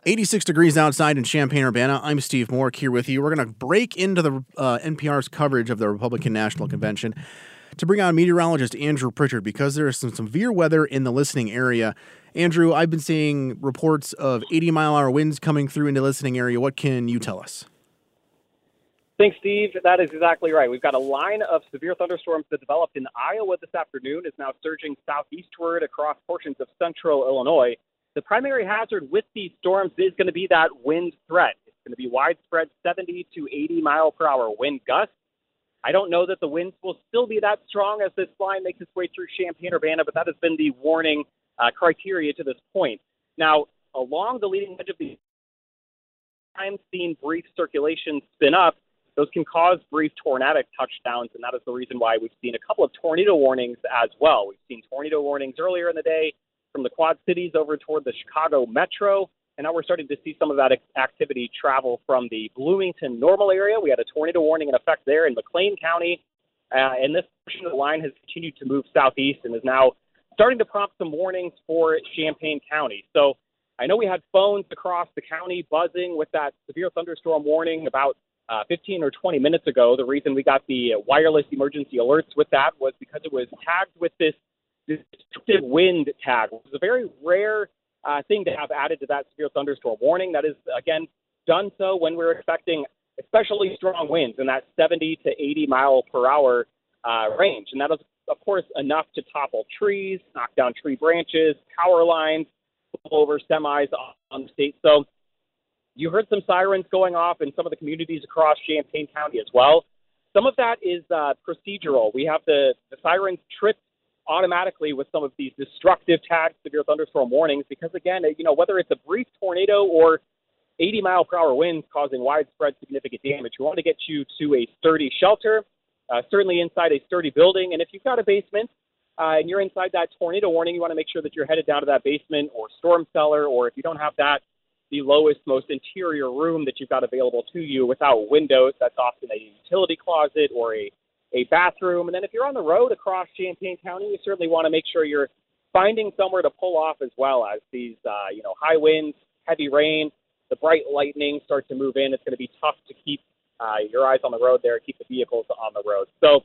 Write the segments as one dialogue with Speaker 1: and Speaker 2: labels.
Speaker 1: 86 degrees outside in Champaign-Urbana. I'm Steve Mork here with you. We're going to break into the NPR's coverage of the Republican National Convention to bring on meteorologist Andrew Pritchard because there is some severe weather in the listening area. Andrew, I've been seeing reports of 80-mile-an-hour winds coming through in the listening area. What can you tell us?
Speaker 2: Thanks, Steve. That is exactly right. We've got a line of severe thunderstorms that developed in Iowa this afternoon is now surging southeastward across portions of central Illinois. The primary hazard with these storms is going to be that wind threat. It's going to be widespread 70 to 80 mile per hour wind gusts. I don't know that the winds will still be that strong as this line makes its way through Champaign-Urbana, but that has been the warning criteria to this point. Now, along the leading edge of the time, seen brief circulation spin up. Those can cause brief tornadic touchdowns, and that is the reason why we've seen a couple of tornado warnings as well. We've seen tornado warnings earlier in the day from the Quad Cities over toward the Chicago metro, and now we're starting to see some of that activity travel from the Bloomington Normal area. We had a tornado warning in effect there in McLean County, and this portion of the line has continued to move southeast and is now starting to prompt some warnings for Champaign County. So I know we had phones across the county buzzing with that severe thunderstorm warning about 15 or 20 minutes ago. The reason we got the wireless emergency alerts with that was because it was tagged with this destructive wind tag, which is a very rare thing to have added to that severe thunderstorm warning. That is, again, done so when we're expecting especially strong winds in that 70 to 80 mile per hour range. And that is, of course, enough to topple trees, knock down tree branches, power lines, pull over semis on the state. So you heard some sirens going off in some of the communities across Champaign County as well. Some of that is procedural. We have the sirens tripped automatically with some of these destructive tagged severe thunderstorm warnings because, again, whether it's a brief tornado or 80 mile per hour winds causing widespread significant damage, we want to get you to a sturdy shelter, certainly inside a sturdy building. And if you've got a basement and you're inside that tornado warning, you want to make sure that you're headed down to that basement or storm cellar, or if you don't have that, the lowest, most interior room that you've got available to you without windows. That's often a utility closet or a bathroom. And then if you're on the road across Champaign County, you certainly want to make sure you're finding somewhere to pull off as well as these, high winds, heavy rain, the bright lightning start to move in. It's going to be tough to keep your eyes on the road there, keep the vehicles on the road. So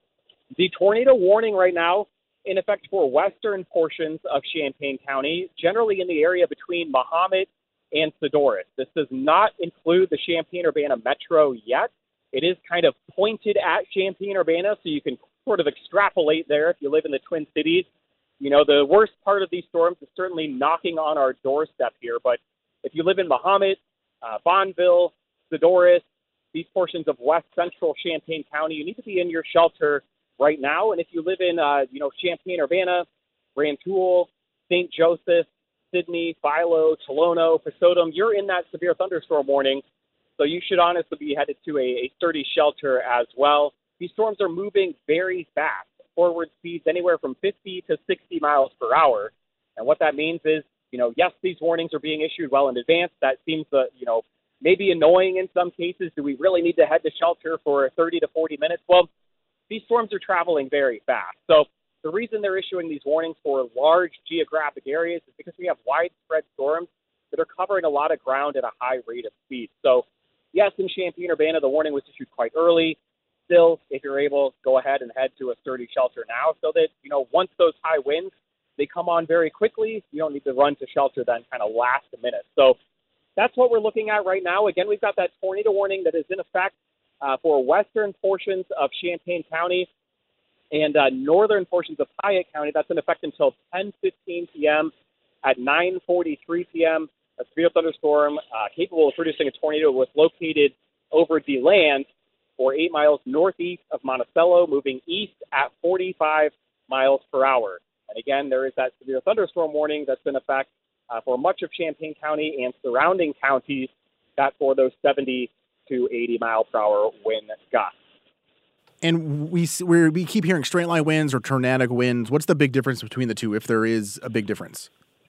Speaker 2: the tornado warning right now in effect for western portions of Champaign County, generally in the area between Mahomet and Sedoris. This does not include the Champaign-Urbana metro yet. It is kind of pointed at Champaign-Urbana, so you can sort of extrapolate there if you live in the Twin Cities. The worst part of these storms is certainly knocking on our doorstep here, but if you live in Mahomet, Bonneville, Sedoris, these portions of west central Champaign County, you need to be in your shelter right now. And if you live in, Champaign-Urbana, Rantoul, St. Joseph, Sidney, Philo, Tolono, Fesodum, you're in that severe thunderstorm warning. So you should honestly be headed to a sturdy shelter as well. These storms are moving very fast, forward speeds anywhere from 50 to 60 miles per hour. And what that means is, yes, these warnings are being issued well in advance. That seems, maybe annoying in some cases. Do we really need to head to shelter for 30 to 40 minutes? Well, these storms are traveling very fast. So the reason they're issuing these warnings for large geographic areas is because we have widespread storms that are covering a lot of ground at a high rate of speed. So, yes, in Champaign-Urbana, the warning was issued quite early. Still, if you're able, go ahead and head to a sturdy shelter now so that, once those high winds, they come on very quickly. You don't need to run to shelter then kind of last a minute. So that's what we're looking at right now. Again, we've got that tornado warning that is in effect for western portions of Champaign County and northern portions of Piatt County. That's in effect until 10:15 p.m. At 9:43 p.m., a severe thunderstorm capable of producing a tornado was located over DeLand for 8 miles northeast of Monticello, moving east at 45 miles per hour. And again, there is that severe thunderstorm warning that's in effect for much of Champaign County and surrounding counties, that for those 70 to 80 mile per hour wind gusts.
Speaker 1: And we keep hearing straight line winds or tornadic winds. What's the big difference between the two, if there is a big difference?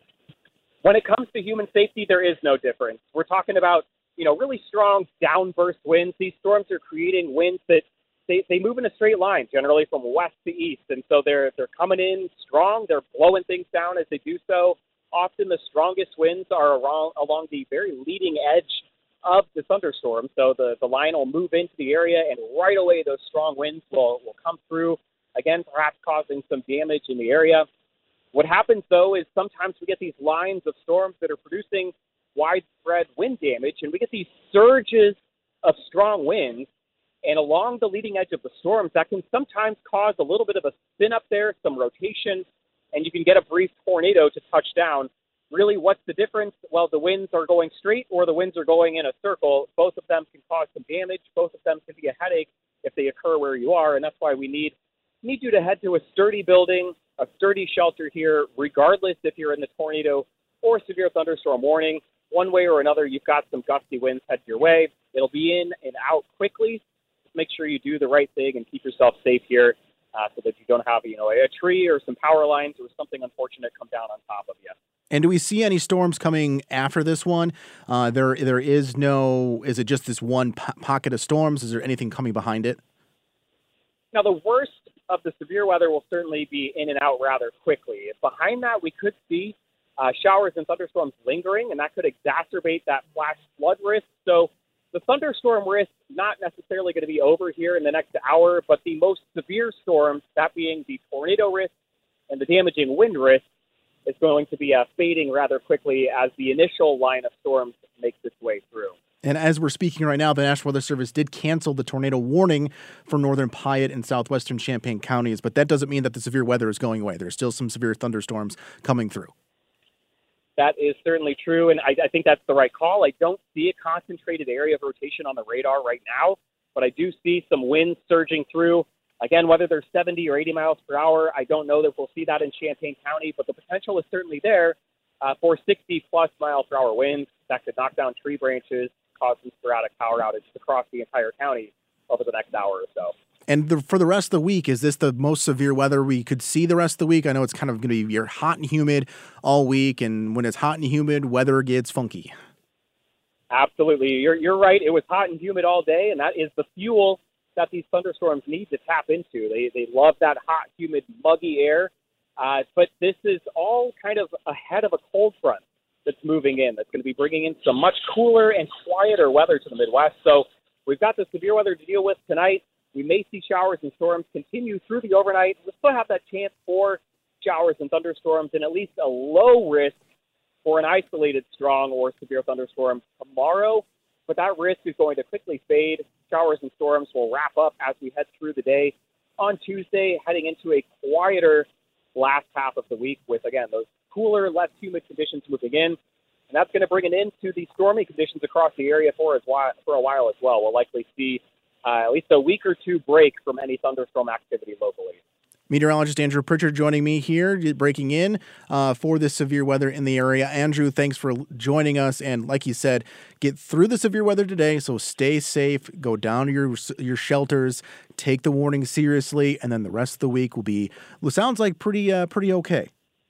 Speaker 2: When it comes to human safety, there is no difference. We're talking about, really strong downburst winds. These storms are creating winds that they move in a straight line, generally from west to east. And so they're coming in strong. They're blowing things down as they do so. often the strongest winds are along the very leading edge of the thunderstorm. So the line will move into the area, and right away those strong winds will come through, again, perhaps causing some damage in the area. What happens, though, is sometimes we get these lines of storms that are producing widespread wind damage, and we get these surges of strong winds. And along the leading edge of the storms, that can sometimes cause a little bit of a spin up there, some rotation, and you can get a brief tornado to touch down. Really, what's the difference? Well, the winds are going straight or the winds are going in a circle. Both of them can cause some damage. Both of them can be a headache if they occur where you are, and that's why we need you to head to a sturdy building, a sturdy shelter here, regardless if you're in the tornado or severe thunderstorm warning. One way or another, you've got some gusty winds headed your way. It'll be in and out quickly. Just make sure you do the right thing and keep yourself safe here so that you don't have, a tree or some power lines or something unfortunate come down on top of you.
Speaker 1: And do we see any storms coming after this one? There is no. Is it just this one pocket of storms? Is there anything coming behind it?
Speaker 2: Now, the worst of the severe weather will certainly be in and out rather quickly. Behind that, we could see showers and thunderstorms lingering, and that could exacerbate that flash flood risk. So the thunderstorm risk not necessarily going to be over here in the next hour, but the most severe storms, that being the tornado risk and the damaging wind risk, is going to be fading rather quickly as the initial line of storms makes its way through.
Speaker 1: And as we're speaking right now, the National Weather Service did cancel the tornado warning for northern Piatt and southwestern Champaign counties, but that doesn't mean that the severe weather is going away. There's still some severe thunderstorms coming through.
Speaker 2: That is certainly true, and I think that's the right call. I don't see a concentrated area of rotation on the radar right now, but I do see some winds surging through. Again, whether they're 70 or 80 miles per hour, I don't know that we'll see that in Champaign County, but the potential is certainly there for 60-plus mile per hour winds that could knock down tree branches, cause some sporadic power outages across the entire county over the next hour or so.
Speaker 1: And for the rest of the week, is this the most severe weather we could see the rest of the week? I know it's kind of going to be hot and humid all week, and when it's hot and humid, weather gets funky.
Speaker 2: Absolutely. You're right. It was hot and humid all day, and that is the fuel that these thunderstorms need to tap into. They love that hot, humid, muggy air, but this is all kind of ahead of a cold front that's moving in. That's going to be bringing in some much cooler and quieter weather to the Midwest. So we've got the severe weather to deal with tonight. We may see showers and storms continue through the overnight. We'll still have that chance for showers and thunderstorms and at least a low risk for an isolated strong or severe thunderstorm tomorrow. But that risk is going to quickly fade. Showers and storms will wrap up as we head through the day on Tuesday, heading into a quieter last half of the week with, again, those cooler, less humid conditions moving in. And that's going to bring it into the stormy conditions across the area for a while as well. We'll likely see at least a week or two break from any thunderstorm activity locally.
Speaker 1: Meteorologist Andrew Pritchard joining me here, breaking in for this severe weather in the area. Andrew, thanks for joining us. And like you said, get through the severe weather today, so stay safe, go down to your shelters, take the warning seriously, and then the rest of the week will be, sounds like pretty okay.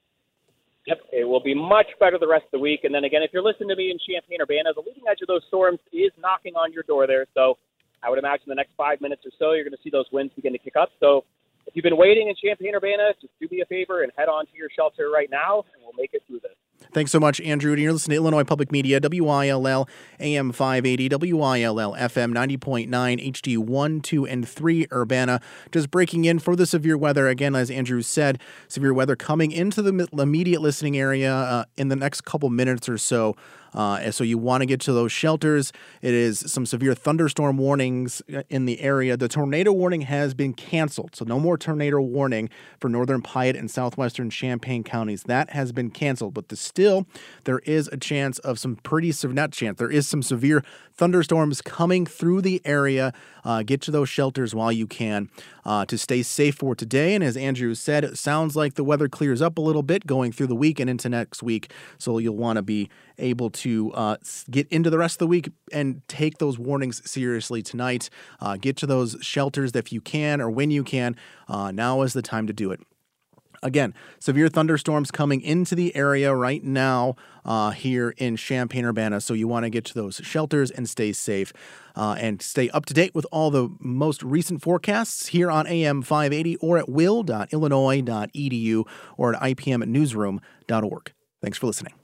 Speaker 2: Yep, it will be much better the rest of the week. And then again, if you're listening to me in Champaign-Urbana, the leading edge of those storms is knocking on your door there. So I would imagine the next 5 minutes or so, you're going to see those winds begin to kick up. So if you've been waiting in Champaign-Urbana, just do me a favor and head on to your shelter right now, and we'll make it through this. Thanks so much, Andrew. And you're listening to Illinois Public Media, WILL AM 580, WILL FM 90.9, HD 1, 2, and 3 Urbana. Just breaking in for the severe weather. Again, as Andrew said, severe weather coming into the immediate listening area in the next couple minutes or so. So you want to get to those shelters. It is some severe thunderstorm warnings in the area. The tornado warning has been canceled, so no more tornado warning for northern Piatt and southwestern Champaign counties. That has been canceled, but still there is a chance of some there is some severe thunderstorms coming through the area. Get to those shelters while you can to stay safe for today. And as Andrew said, it sounds like the weather clears up a little bit going through the week and into next week. So you'll want to be able to get into the rest of the week and take those warnings seriously tonight. Get to those shelters if you can or when you can. Now is the time to do it. Again, severe thunderstorms coming into the area right now here in Champaign-Urbana. So you want to get to those shelters and stay safe and stay up to date with all the most recent forecasts here on AM 580 or at will.illinois.edu or at ipmnewsroom.org.
Speaker 1: Thanks for listening.